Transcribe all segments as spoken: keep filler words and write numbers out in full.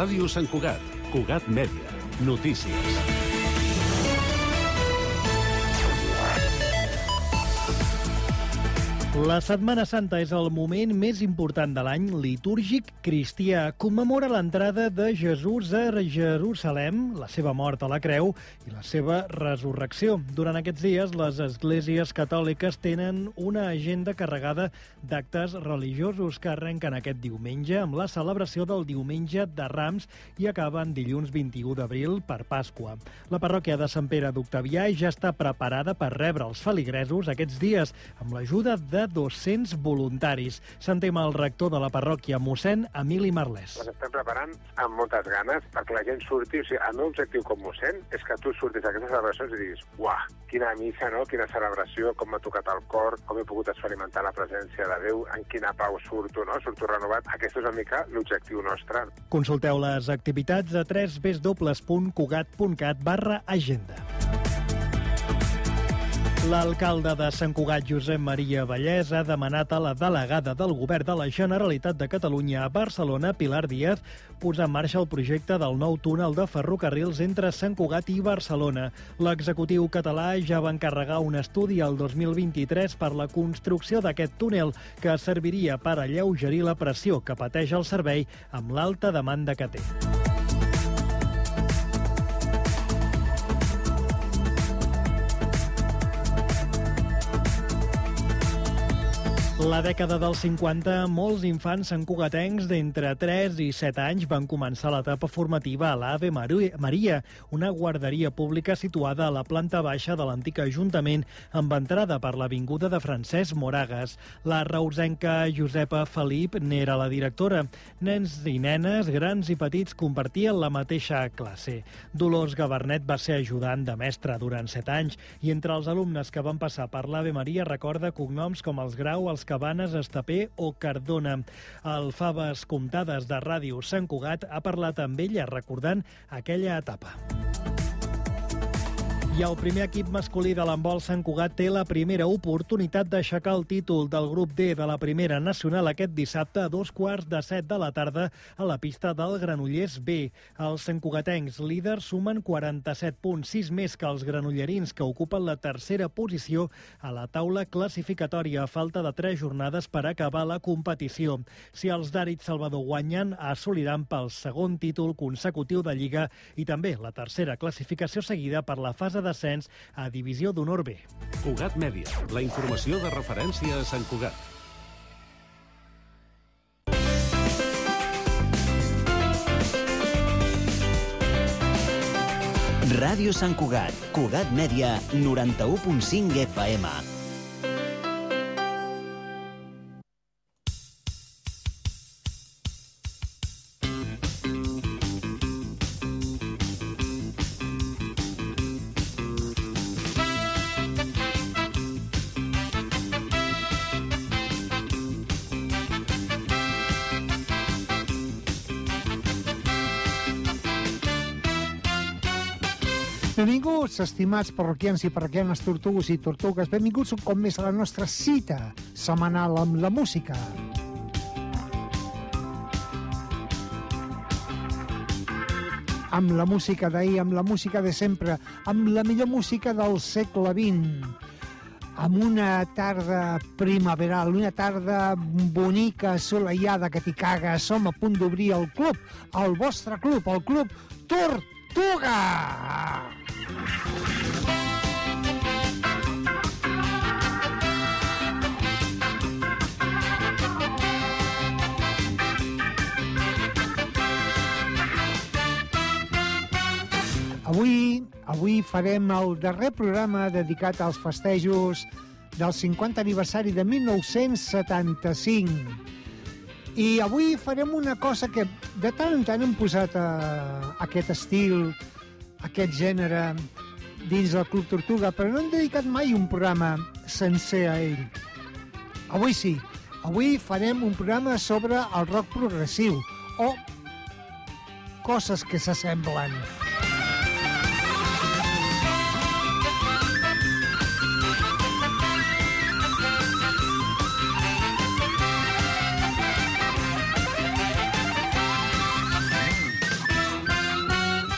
Ràdio Sant Cugat, Cugat Mèdia, notícies. La Setmana Santa és el moment més important de l'any litúrgic cristià. Commemora l'entrada de Jesús a Jerusalem, la seva mort a la creu i la seva resurrecció. Durant aquests dies, les esglésies catòliques tenen una agenda carregada d'actes religiosos que arrenquen aquest diumenge amb la celebració del Diumenge de Rams i acaben dilluns vint-i-u d'abril per Pasqua. La parròquia de Sant Pere d'Octavià ja està preparada per rebre els feligresos aquests dies amb l'ajuda de dos-cents voluntaris. Sentem el rector de la parròquia, mossèn Emili Marlès. Les estem preparant amb moltes ganes perquè la gent surti. O sigui, el meu objectiu com mossèn és que tu surtis d'aquestes celebracions i diguis uah, quina missa, no? Quina celebració, com m'ha tocat el cor, com he pogut experimentar la presència de Déu, en quina pau surto, no? Surto renovat. Aquest és una mica l'objectiu nostre. Consulteu les activitats a w w w punt cugat punt cat barra agenda. L'alcalde de Sant Cugat, Josep Maria Vallès, ha demanat a la delegada del Govern de la Generalitat de Catalunya a Barcelona, Pilar Díaz, posar en marxa el projecte del nou túnel de ferrocarrils entre Sant Cugat i Barcelona. L'executiu català ja va encarregar un estudi el dos mil vint-i-tres per la construcció d'aquest túnel que serviria per alleugerir la pressió que pateix el servei amb l'alta demanda que té. La dècada dels cinquanta, molts infants santcugatencs d'entre tres i set anys van començar l'etapa formativa a l'Ave Maria, una guarderia pública situada a la planta baixa de l'antic Ajuntament, amb entrada per l'avinguda de Francesc Moragas. La reusenca Josepa Felip n'era la directora. Nens i nenes, grans i petits, compartien la mateixa classe. Dolors Gabarnet va ser ajudant de mestre durant set anys i entre els alumnes que van passar per l'Ave Maria recorda cognoms com els Grau, els Cabanes, Estapé o Cardona. El Faves Comptades de Ràdio Sant Cugat ha parlat amb ella recordant aquella etapa. I el primer equip masculí de l'handbol Sant Cugat té la primera oportunitat d'aixecar el títol del grup D de la Primera Nacional aquest dissabte a dos quarts de set de la tarda a la pista del Granollers B. Els santcugatencs líders sumen quaranta-set punts, sis més que els granollerins, que ocupen la tercera posició a la taula classificatòria a falta de tres jornades per acabar la competició. Si els d'Àrit Salvador guanyen, assoliran pel segon títol consecutiu de Lliga i també la tercera classificació seguida per la fase d'ascens a Divisió d'Honor B. Cugat Mèdia, la informació de referència a Sant Cugat. Ràdio Sant Cugat, Cugat Mèdia, noranta-u punt cinc F M. Benvinguts, estimats parroquians i parroquianes, tortugues i tortugues. Benvinguts un cop més a la nostra cita setmanal amb la música. Amb la música d'ahir, amb la música de sempre, amb la millor música del segle vint. Amb una tarda primaveral, una tarda bonica, assolellada, que t'hi cagues. Som a punt d'obrir el club, el vostre club, el club Tortuga! Avui, avui farem el darrer programa dedicat als festejos del cinquanta aniversari de mil nou-cents setanta-cinc. I avui farem una cosa que de tant en tant hem posat a, a aquest estil, a aquest gènere, dins del Club Tortuga, però no hem dedicat mai un programa sencer a ell. Avui sí, avui farem un programa sobre el rock progressiu, o coses que s'assemblen.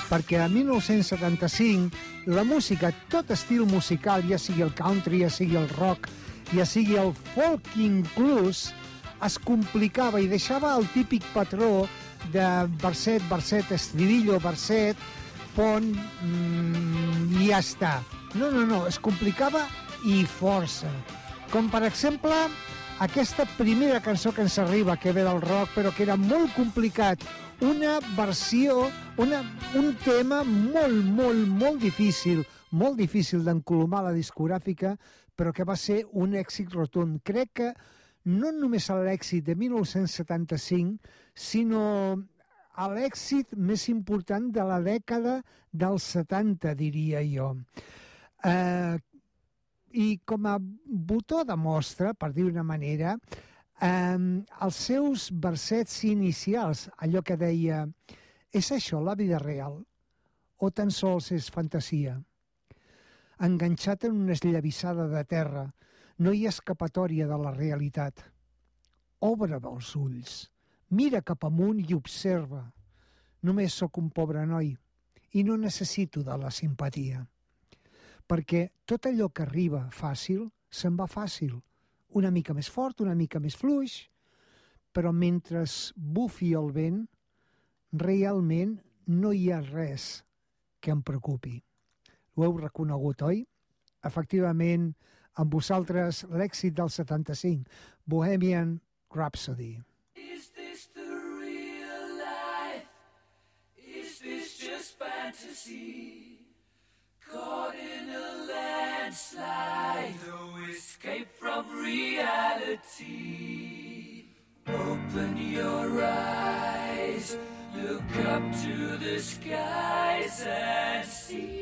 perquè a mil nou-cents setanta-cinc la música, tot estil musical, ja sigui el country, ja sigui el rock, ja sigui el folk inclús, es complicava i deixava el típic patró de verset, verset, estribillo, verset, pont, mmm, i ja està. No, no, no, es complicava i força. Com, per exemple, aquesta primera cançó que ens arriba, que ve del rock, però que era molt complicat, una versió, una, un tema molt, molt, molt difícil, molt difícil d'encolomar la discogràfica, però que va ser un èxit rotund. Crec que no només l'èxit de mil nou-cents setanta-cinc, sinó l'èxit més important de la dècada dels setanta, diria jo. Eh, I com a botó de mostra, per dir una manera, eh, els seus versets inicials, allò que deia «És això la vida real? O tan sols és fantasia?» Enganxat en una esllavissada de terra, no hi ha escapatòria de la realitat. Obre els ulls, mira cap amunt i observa. Només sóc un pobre noi i no necessito de la simpatia. Perquè tot allò que arriba fàcil, se'n va fàcil. Una mica més fort, una mica més fluix, però mentre bufi el vent, realment no hi ha res que em preocupi. Ho heu reconegut, oi? Efectivament, amb vosaltres l'èxit del setanta-cinc, Bohemian Rhapsody. Is this the real life? Is this just fantasy? Caught in a landslide, no escape from reality. Open your eyes, look up to the skies and see.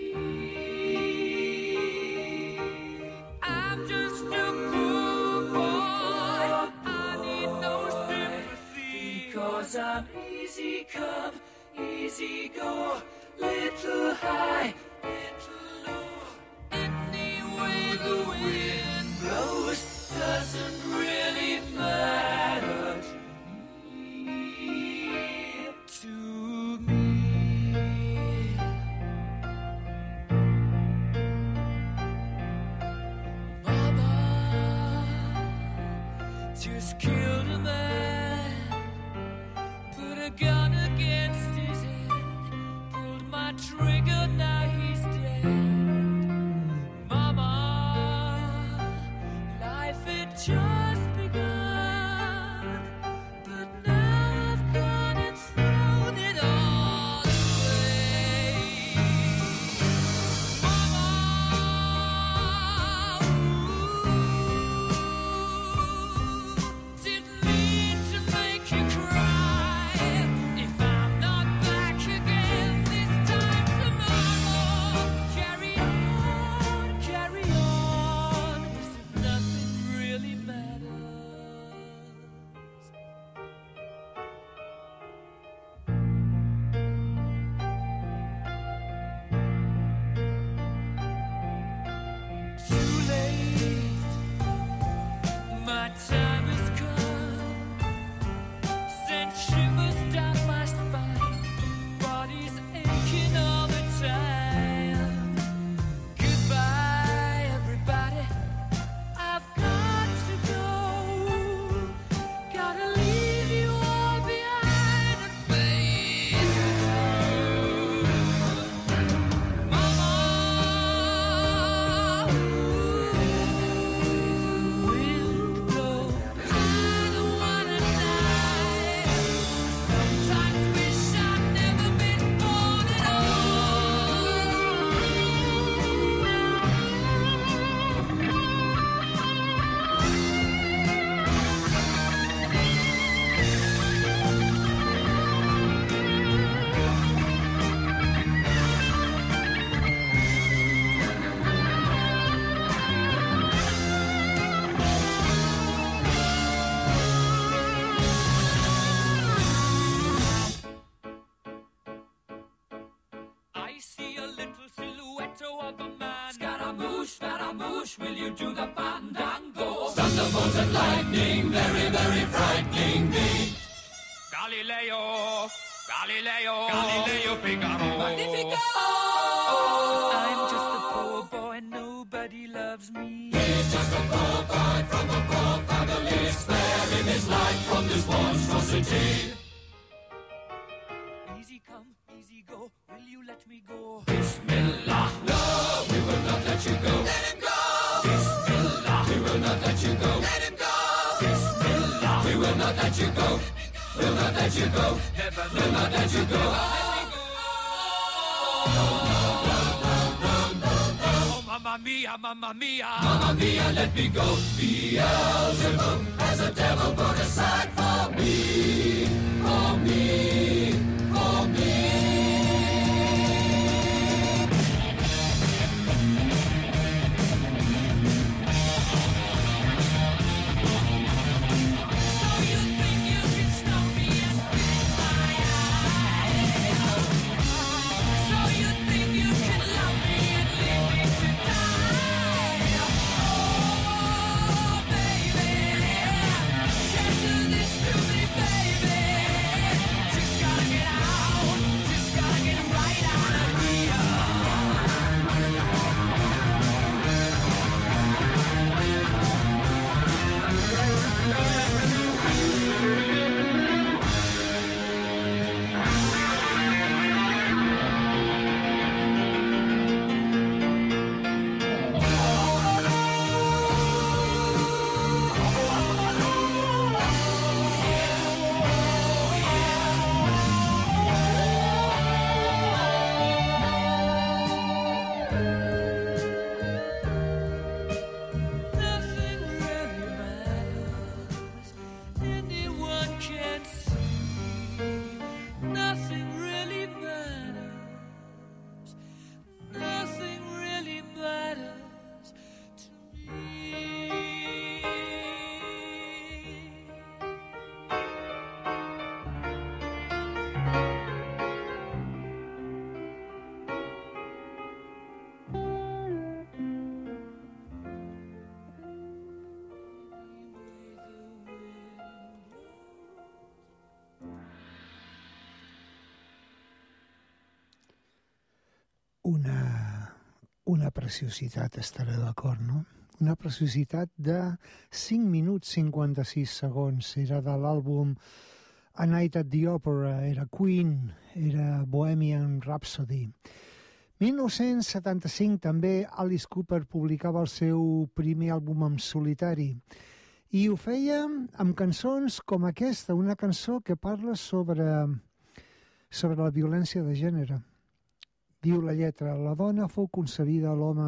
I'm just a poor boy, I need no sympathy, because I'm easy come, easy go, little high, little low. Any way the wind blows doesn't really matter to me. Mama just killed a man, put a gun against his head, pulled my trigger, now he's dead. Mama, life had just begun, but now I've gone and thrown it all away. Mama, ooh, didn't mean to make you cry. If I'm not back again this time tomorrow, carry on, carry on, as if nothing really matters. Too late, my time has come. Sent shivers down my spine, body's aching all the time. Goodbye, everybody, I've got to go. Gotta leave you all behind and face the truth. Mama, will go. I don't wanna die. Sometimes wish I'd never been born at I see a little silhouette of a man. Scaramouche, Scaramouche, will you do the fandango? Thunderbolts and lightning, very, very frightening me. Galileo, Galileo, Galileo Figaro. Magnifico! I'm just a poor boy, nobody loves me. He's just a poor boy from a poor family, sparing his life from this monstrosity. Easy come, easy go, will you let me go? Bismillah, no, we will not let you go. Let him go! Bismillah, we will not let you go. Let him go! Bismillah, we will not let you go. We'll not let you go. Never, we'll not let you go. Oh, mamma mia, mamma mia, mamma mia, let me go. Beelzebub has a devil put aside for me, for me, for me. Una, una preciositat, estaré d'acord, no? Una preciositat de cinc minuts cinquanta-sis segons. Era de l'àlbum A Night at the Opera, era Queen, era Bohemian Rhapsody. mil nou-cents setanta-cinc també Alice Cooper publicava el seu primer àlbum en solitari i ho feia amb cançons com aquesta, una cançó que parla sobre, sobre la violència de gènere. Diu la lletra, la dona fou concebida a l'home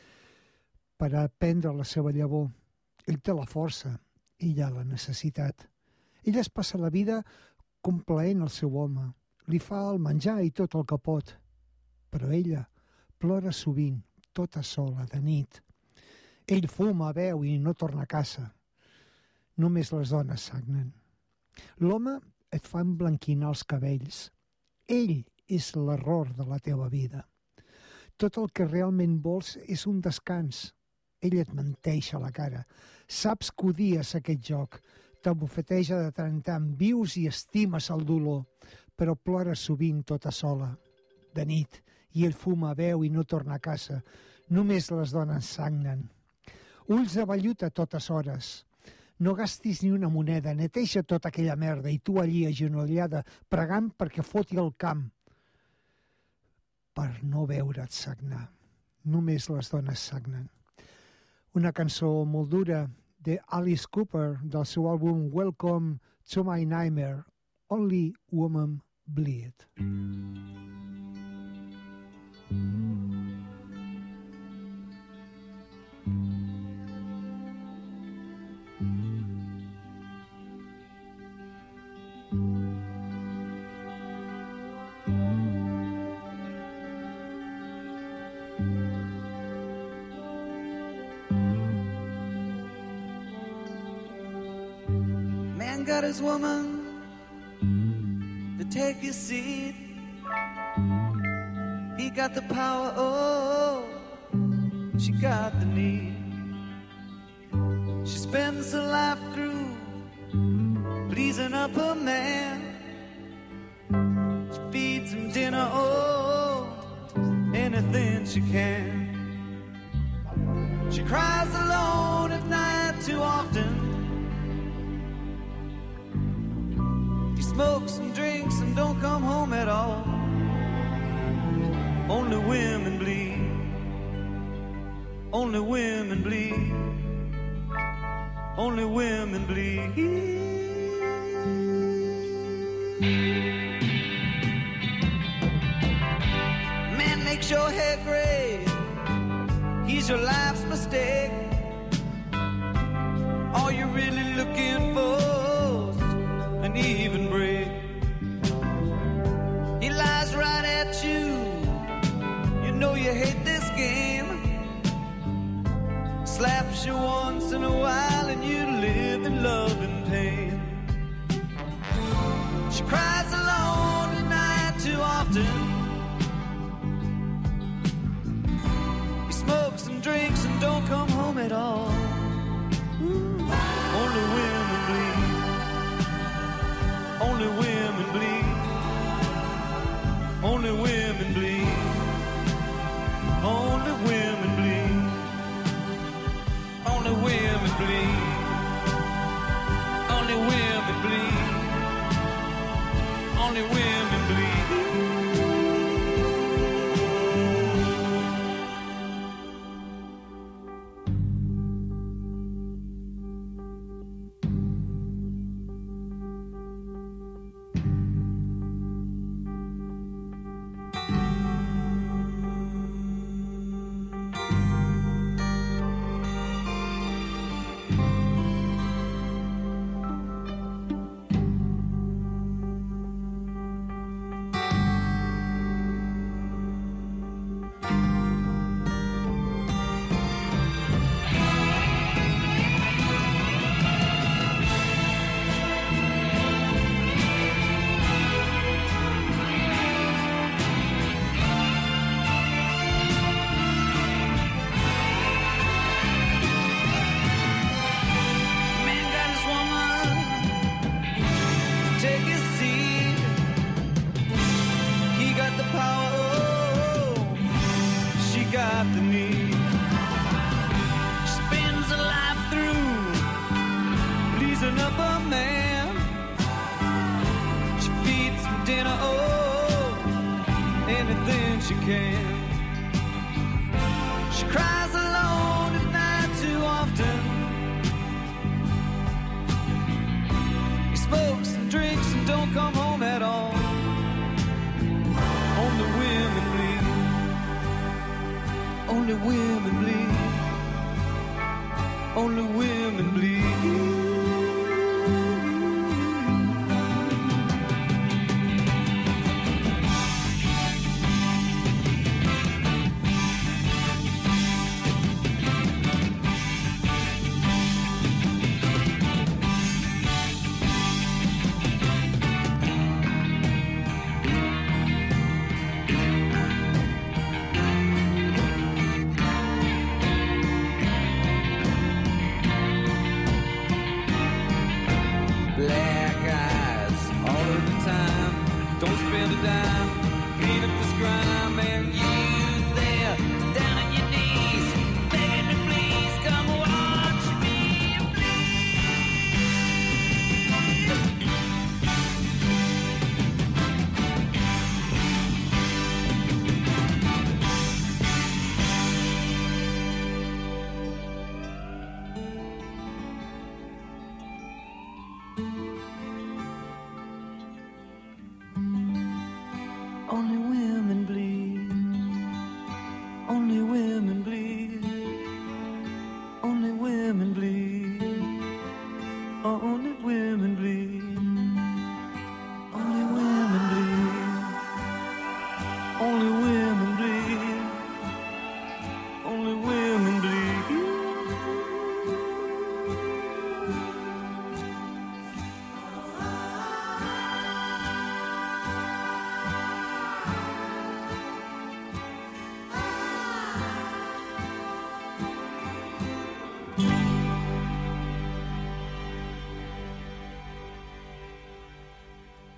per a prendre la seva llavor. Ell té la força, ella la necessitat. Ell es passa la vida complaent el seu home, li fa el menjar i tot el que pot. Però ella plora sovint, tota sola, de nit. Ell fuma, beu i no torna a casa. Només les dones sagnen. L'home et fa emblanquinar els cabells. Ell és l'error de la teva vida. Tot el que realment vols és un descans. Ell et menteix a la cara. Saps que odies aquest joc. T'abofeteja de tant en tant. Vius i estimes el dolor, però plores sovint tota sola. De nit, i ell fuma, beu i no torna a casa. Només les dones sagnen. Ulls de vellut a totes hores. No gastis ni una moneda, neteja tota aquella merda i tu allí agenollada, pregant perquè foti el camp. Per no veure't sagnar. Només les dones sagnen. Una cançó molt dura de Alice Cooper del seu àlbum Welcome to My Nightmare, Only Women Bleed. Man got his woman to take his seat. He got the power, oh, she got the need. She spends her life through pleasing up her man. dinner, oh, anything she can. She cries alone at night too often. He smokes and drinks and don't come home at all. Only women bleed. Only women bleed. Only women bleed. Man makes your head gray. He's your life's mistake. All you're really looking for is an even break. He lies right at you. You know you hate this game. Slaps you once in a while and you live in love and pain. She cries alone at night too often. He smokes and drinks and don't come home at all. Ooh. Only women bleed. Only women bleed. Only women bleed. Only women bleed. Only women bleed. Only women bleed. Only women bleed.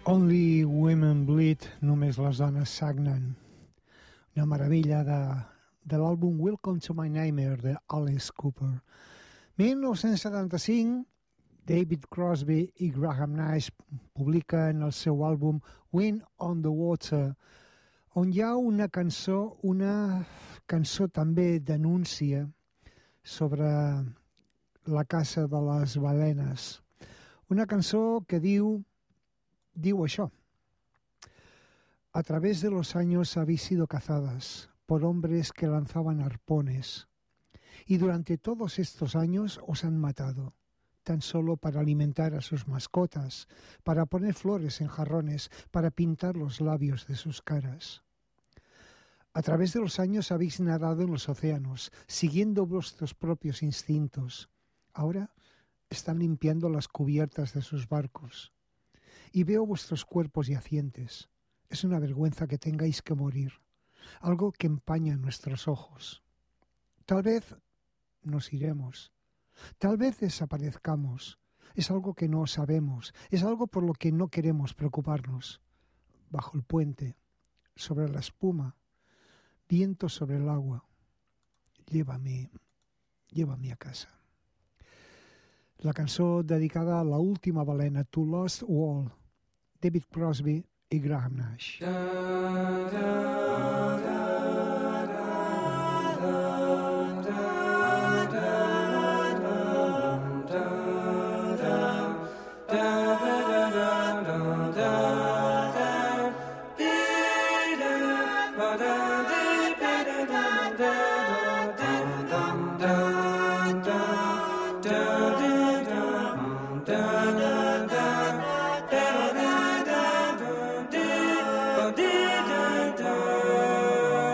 Only Women Bleed, només les dones sagnen. Una meravella de, de l'àlbum Welcome to My Nightmare de Alice Cooper. dinou setanta-cinc, David Crosby i Graham Nash publiquen el seu àlbum Wind on the Water, on hi ha una cançó, una cançó també denúncia sobre la caça de les balenes. Una cançó que diu, diu això. A través de los años habéis sido cazadas por hombres que lanzaban arpones y durante todos estos años os han matado, tan solo para alimentar a sus mascotas, para poner flores en jarrones, para pintar los labios de sus caras. A través de los años habéis nadado en los océanos, siguiendo vuestros propios instintos. Ahora están limpiando las cubiertas de sus barcos. Y veo vuestros cuerpos yacientes. Es una vergüenza que tengáis que morir, algo que empaña nuestros ojos. Tal vez nos iremos, tal vez desaparezcamos. Es algo que no sabemos, es algo por lo que no queremos preocuparnos. Bajo el puente, sobre la espuma, viento sobre el agua. Llévame, llévame a casa. La cançó dedicada a la última balena, To Lost World, David Crosby i Graham Nash. Da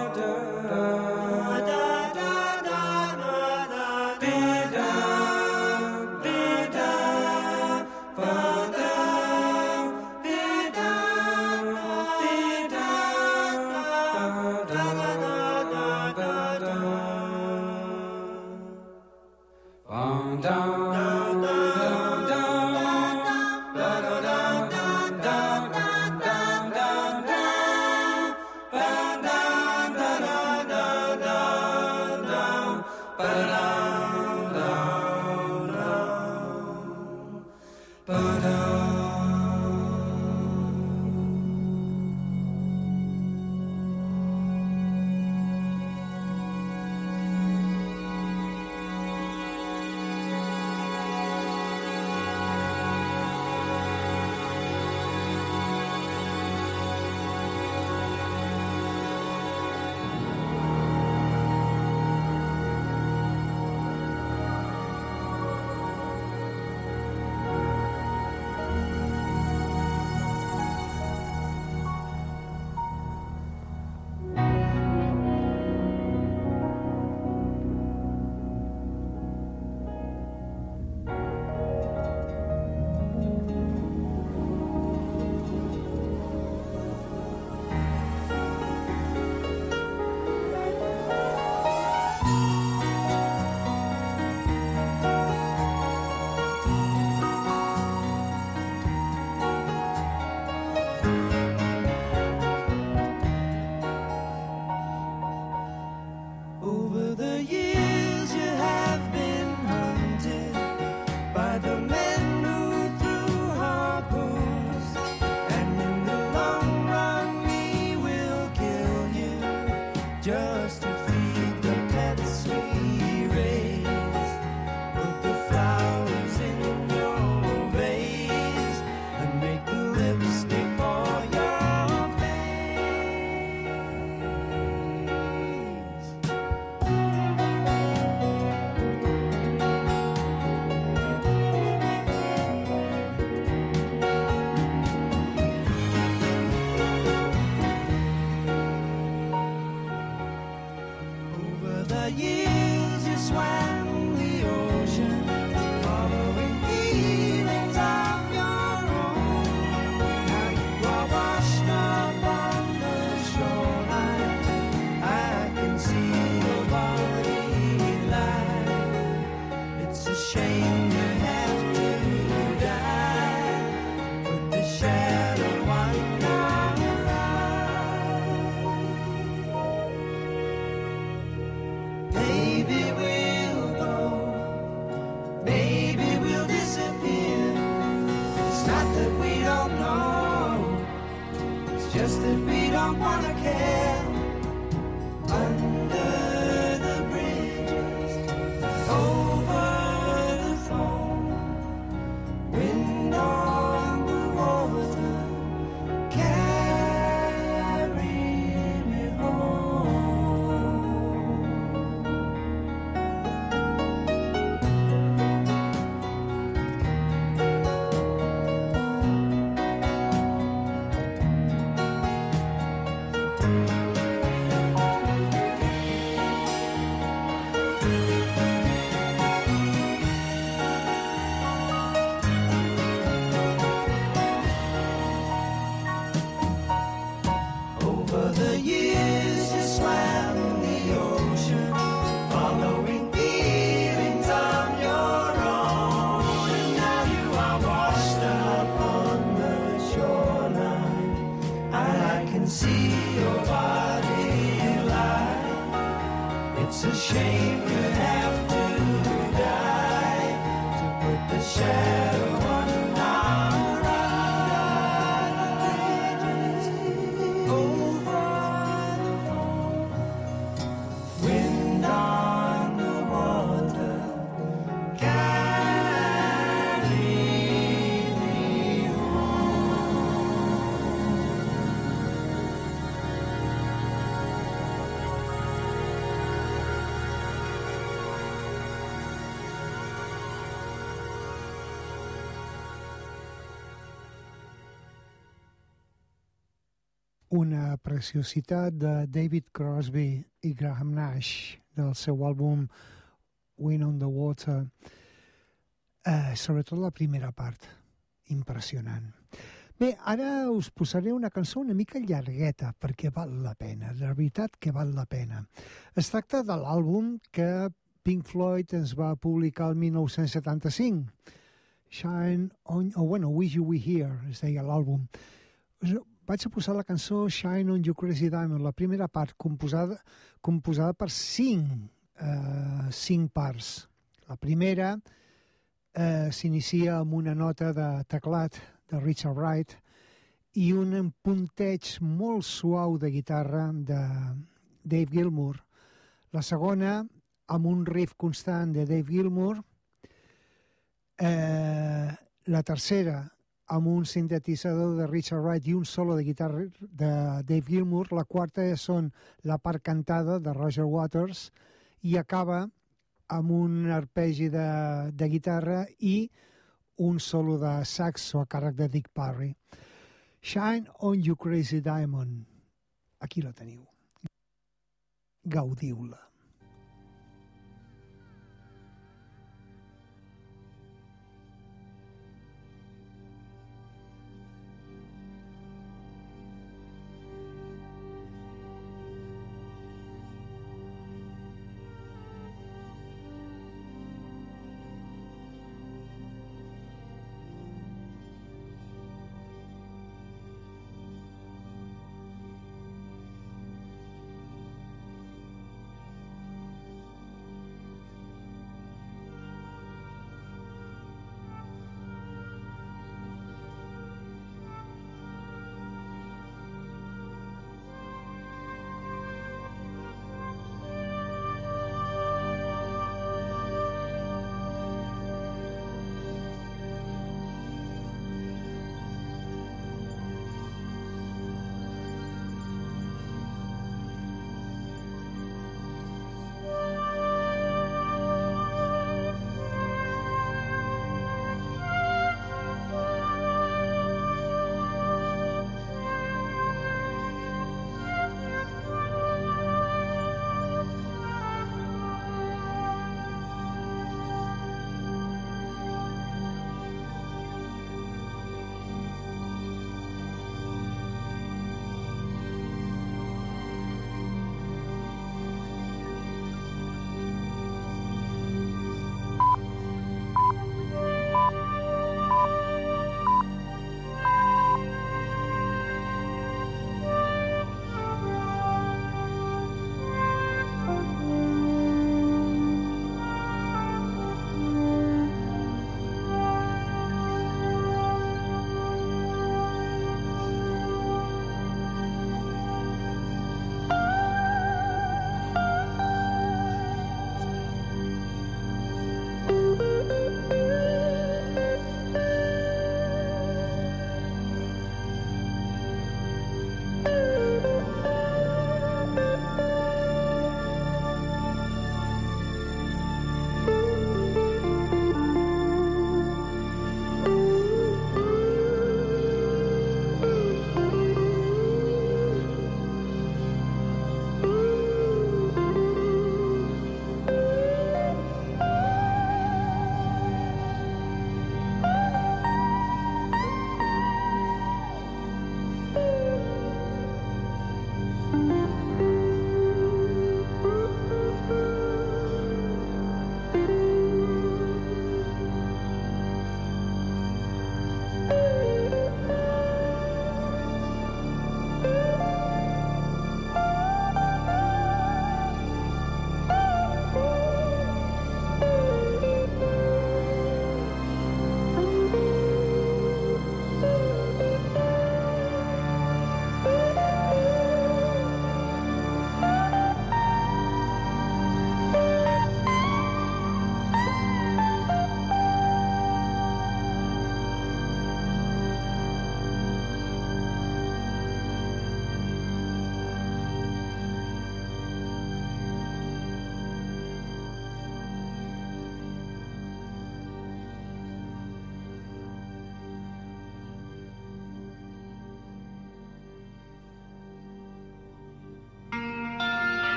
It's not that we don't know, it's just that we don't wanna care. Under the bridges, over the phone, wind on the water, carry me home. Over the years you swam the ocean, following feelings on your own, and now you are washed up on the shoreline, and I can see your body lie. It's a shame you have to die to put the shadow on our eyes. Over the phone, wind on the water, carry me Una preciositat de David Crosby i Graham Nash del seu àlbum Wind on the Water. Eh, sobretot la primera part, impressionant. Bé, ara us posaré una cançó una mica llargueta, perquè val la pena, la veritat que val la pena. Es tracta de l'àlbum que Pink Floyd ens va publicar el mil nou-cents setanta-cinc. Shine on... Oh, bueno, Wish You Were Here, es deia l'àlbum. Us- Vaig a posar la cançó Shine on You Crazy Diamond, la primera part, composada, composada per cinc, eh, cinc parts. La primera eh, s'inicia amb una nota de teclat de Richard Wright i un punteig molt suau de guitarra de Dave Gilmour. La segona, amb un riff constant de Dave Gilmour. Eh, la tercera, amb un sintetitzador de Richard Wright i un solo de guitarra de Dave Gilmour. La quarta són la part cantada de Roger Waters i acaba amb un arpegi de, de guitarra i un solo de saxo a càrrec de Dick Parry. Shine on You Crazy Diamond. Aquí la teniu. Gaudiu-la.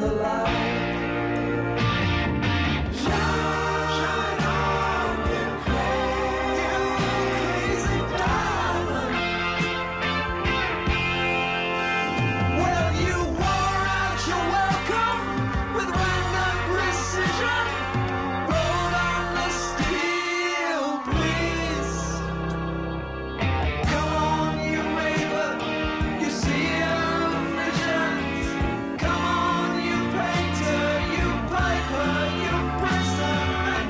the light. Shine on, you crazy diamond. Well, you wore out your welcome with random precision. Rolled on the steel, please. Come on, you raver, you seer of visions. Come on, you painter, you piper, you person and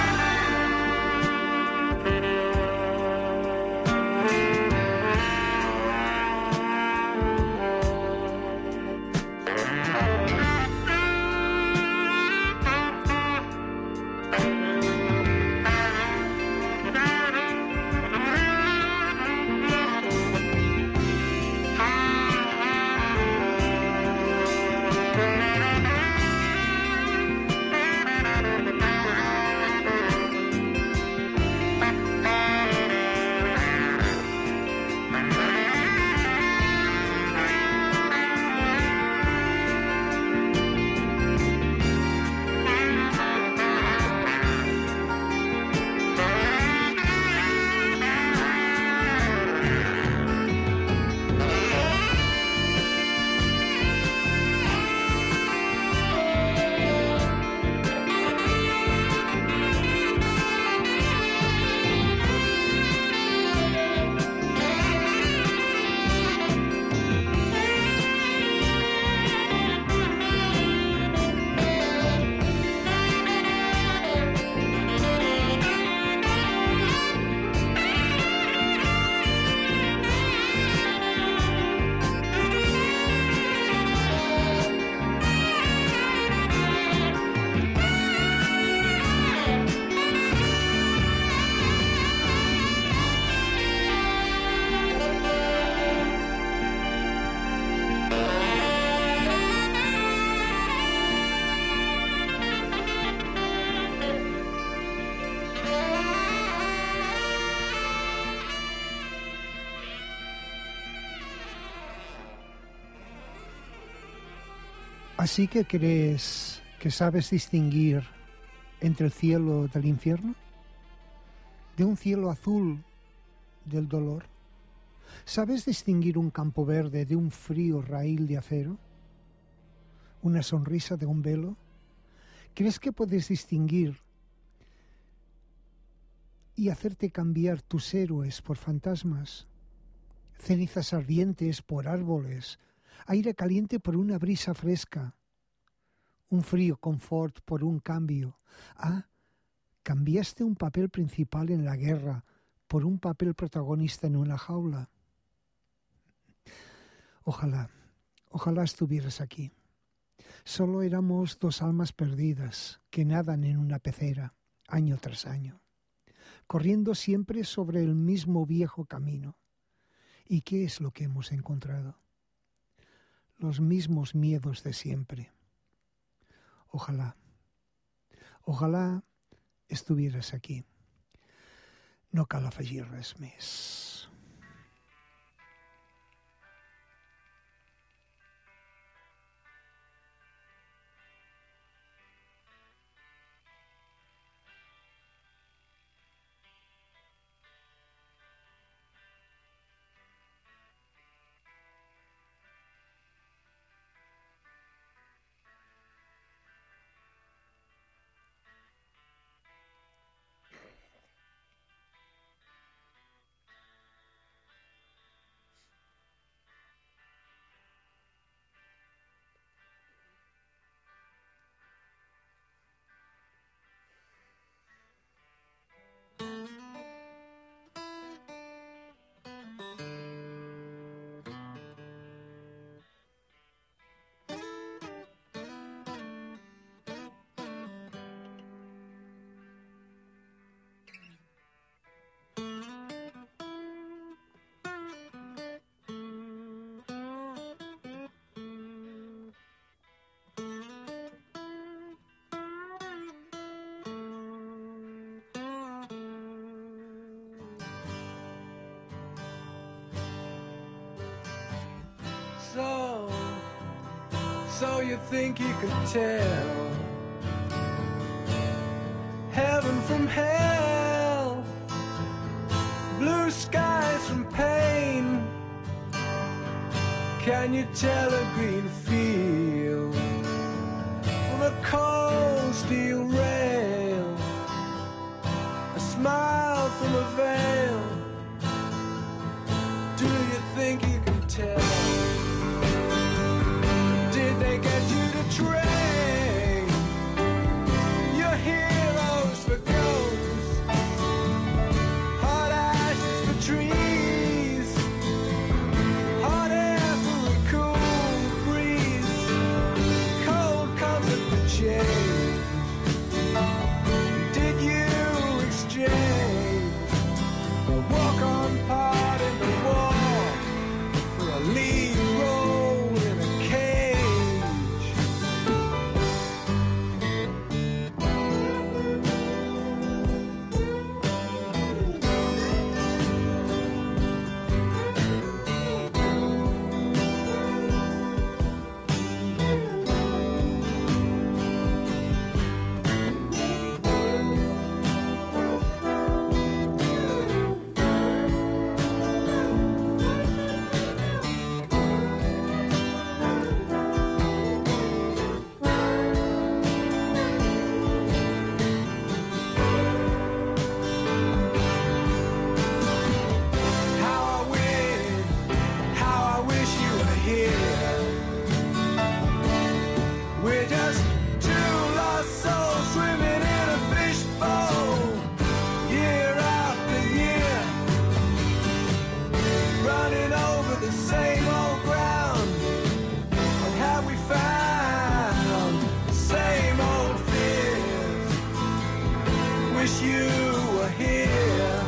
Así que crees que sabes distinguir entre el cielo del infierno, de un cielo azul del dolor. ¿Sabes distinguir un campo verde de un frío raíl de acero? ¿Una sonrisa de un velo? ¿Crees que puedes distinguir y hacerte cambiar tus héroes por fantasmas? Cenizas ardientes por árboles, aire caliente por una brisa fresca, un frío confort por un cambio. Ah, cambiaste un papel principal en la guerra por un papel protagonista en una jaula. Ojalá, ojalá estuvieras aquí. Solo éramos dos almas perdidas que nadan en una pecera, año tras año, corriendo siempre sobre el mismo viejo camino. ¿Y qué es lo que hemos encontrado? Los mismos miedos de siempre. Ojalá, ojalá estuvieras aquí. No cal afegir res més. so you think you can tell heaven from hell, blue skies from pain. Can you tell a green field from a cold steel rail, a smile from a veil? Do you think you can tell? Did they get you to train your heroes for ghosts, hot ashes for trees, hot air for a cool breeze, cold comfort for change? Did you exchange a walk-on part in the war for a lead role in a cage? How I wish, how I wish you were here. We're just two lost souls swimming in a fishbowl, year after year, running over the same old ground. What have we found? The same old fears. Wish you were here.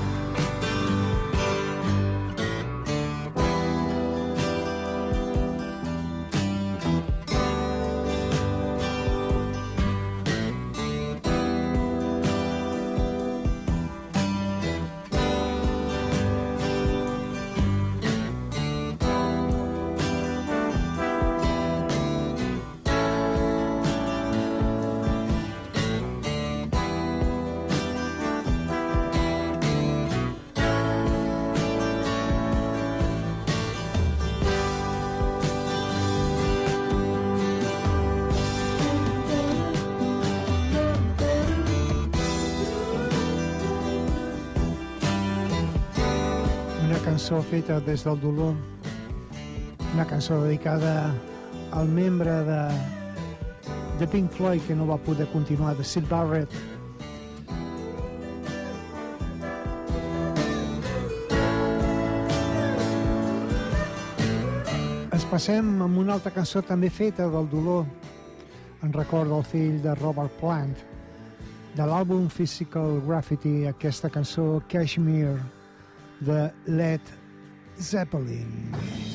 Una cançó feta des del dolor, una cançó dedicada al membre de, de Pink Floyd que no va poder continuar, de Syd Barrett. Ens passem amb una altra cançó també feta del dolor, en record del fill de Robert Plant, de l'àlbum Physical Graffiti, aquesta cançó Kashmir, de Led Zeppelin.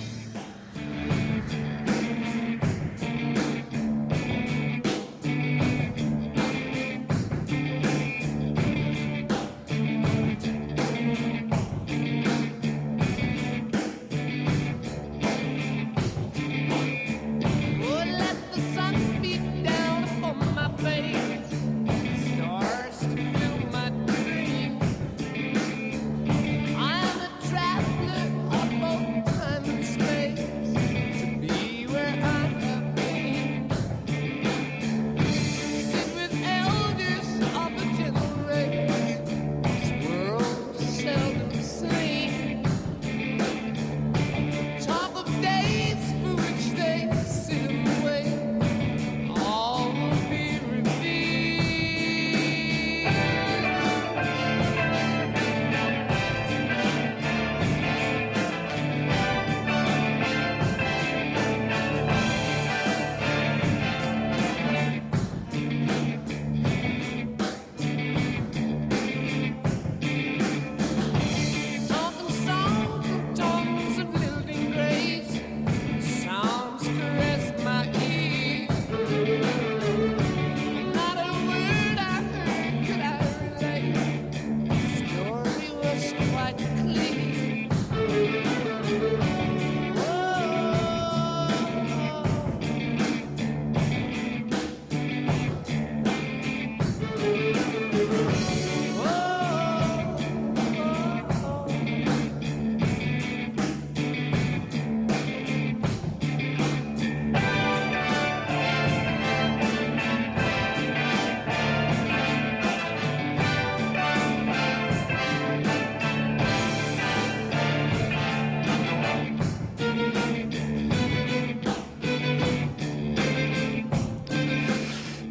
Oh, let the sun beat down upon my face, stars to fill my dreams. I am a traveler of both time and space.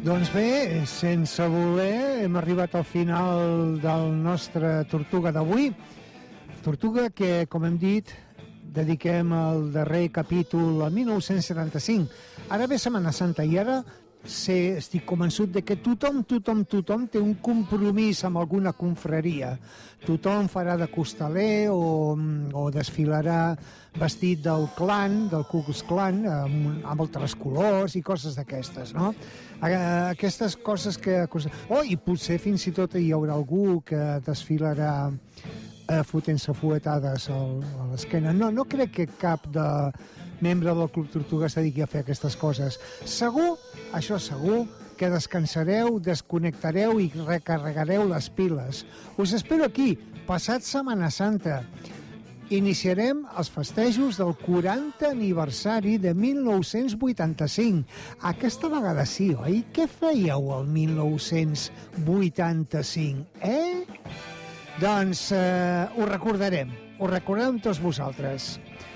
Doncs bé, sense voler, hem arribat al final del nostre Tortuga d'avui. Tortuga que, com hem dit, dediquem el darrer capítol a mil nou-cents setanta-cinc. Ara ve Setmana Santa i ara sé, estic convençut de que tothom, tothom, tothom té un compromís amb alguna confraria. Tothom farà de costaler o, o desfilarà vestit del clan, del Ku Klux Klan, amb, amb altres colors i coses d'aquestes, no? Aquestes coses que... Oh, i potser fins i tot hi haurà algú que desfilarà eh, fotent-se fuetades al, a l'esquena. No, no crec que cap de membre del Club Tortuga es dediqui a fer aquestes coses. Segur, això segur, que descansareu, desconnectareu i recarregareu les piles. Us espero aquí, passat Setmana Santa. Iniciarem els festejos del quaranta aniversari de mil nou-cents vuitanta-cinc. Aquesta vegada sí, oi? Què fèieu el mil nou-cents vuitanta-cinc, eh? Doncs eh, ho recordarem, ho recordarem tots vosaltres.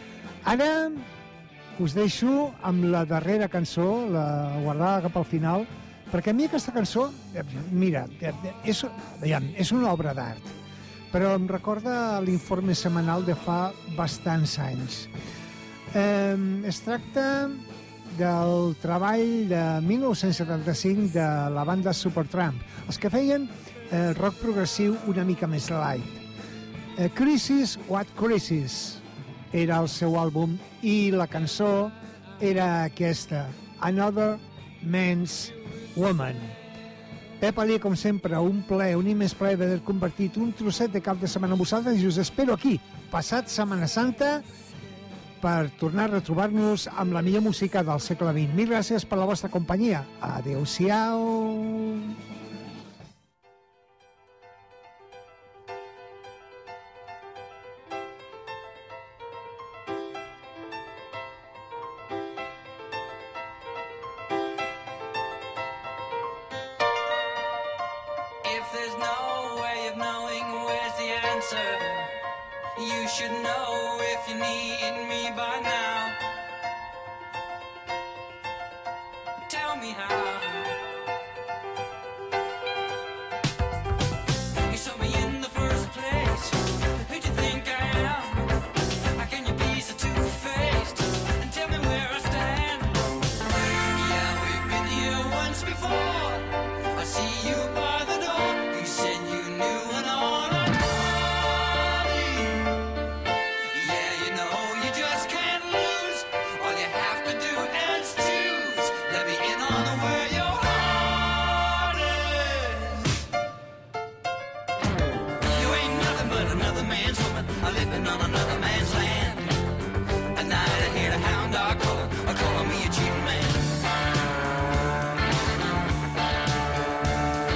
Ara us deixo amb la darrera cançó, la guardada cap al final, perquè a mi aquesta cançó, mira, és, veiem, és una obra d'art, però em recorda l'informe setmanal de fa bastants anys. Eh, es tracta del treball de mil nou-cents setanta-cinc de la banda Supertramp, els que feien eh, rock progressiu una mica més light. Eh, Crisis, What Crisis era el seu àlbum i la cançó era aquesta, Another Man's Woman. Pep Ali, com sempre, un plaer, un immens plaer haver convertit un trosset de cap de setmana amb vosaltres i us espero aquí, passat Setmana Santa, per tornar a retrobar-nos amb la millor música del segle vint. Mil gràcies per la vostra companyia. Adéu-siau. If there's no way of knowing where's the answer, you should know if you need me by now. Tell me how. You saw me in the first place. Who'd you think I am? How can you be so two-faced and tell me where I stand? Yeah, we've been here once before. I see you by the door. You said you knew an all I Yeah, you know you just can't lose. All you have to do is choose. Let me in on where your heart is. You ain't nothing but another man's woman, living on another man's land. At night I hear the hound dog calling, calling me a cheating man.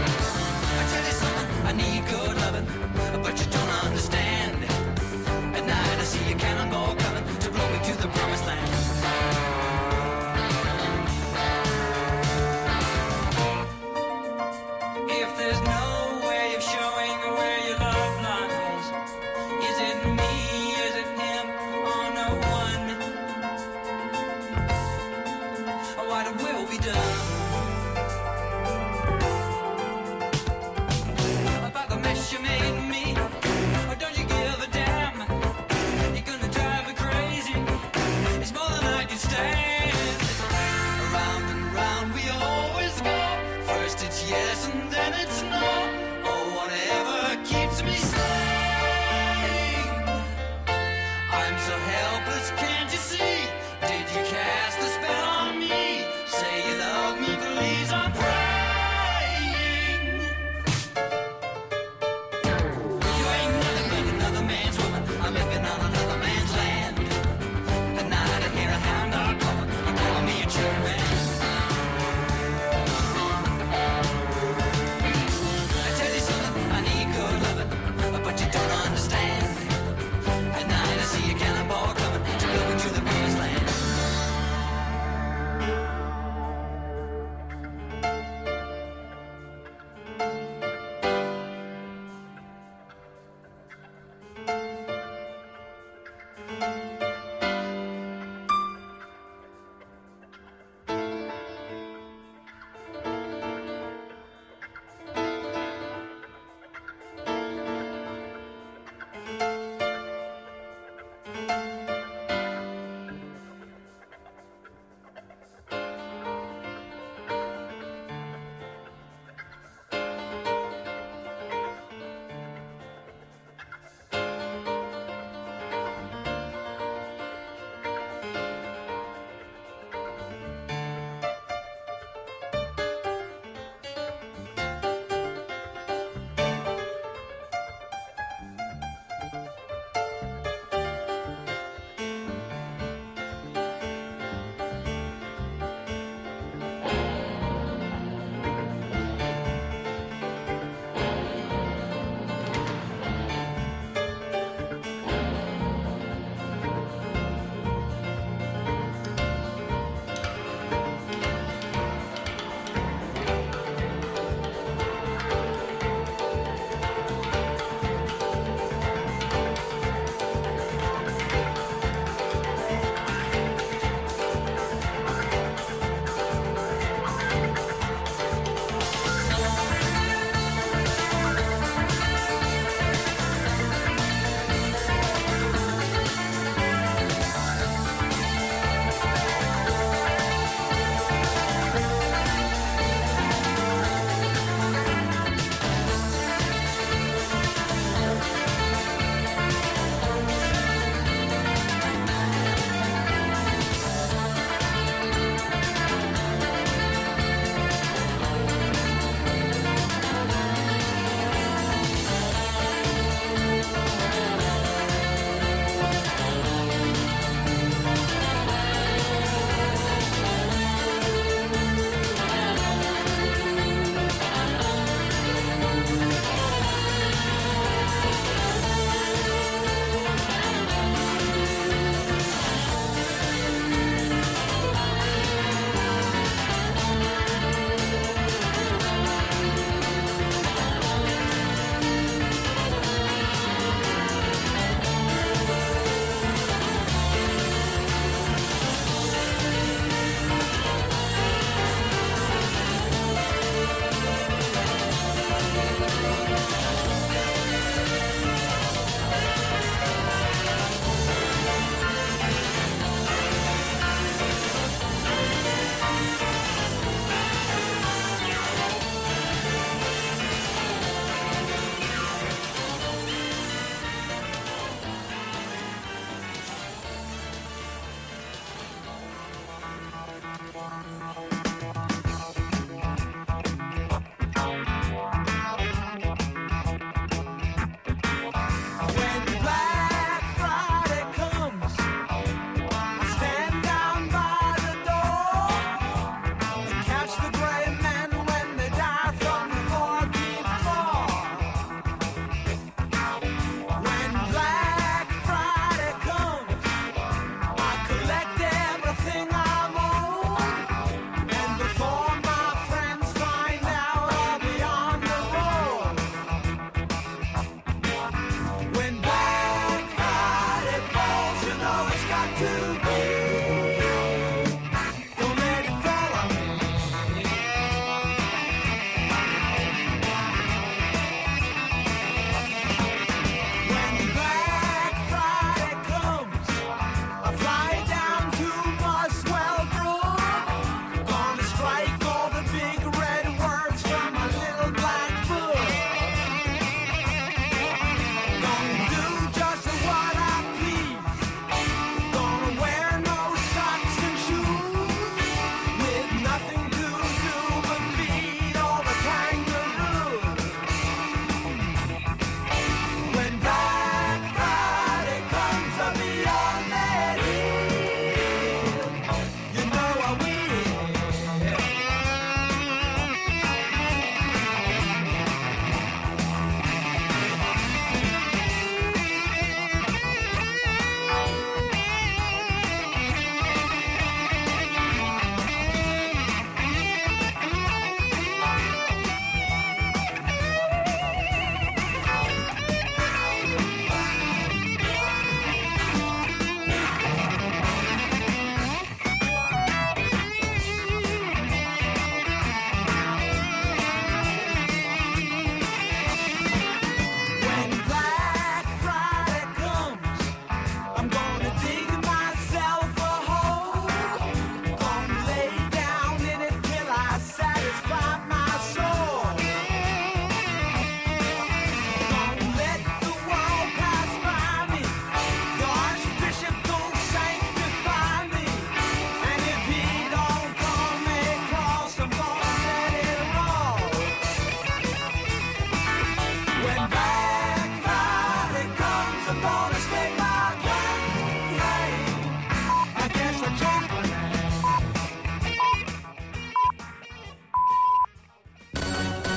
fire.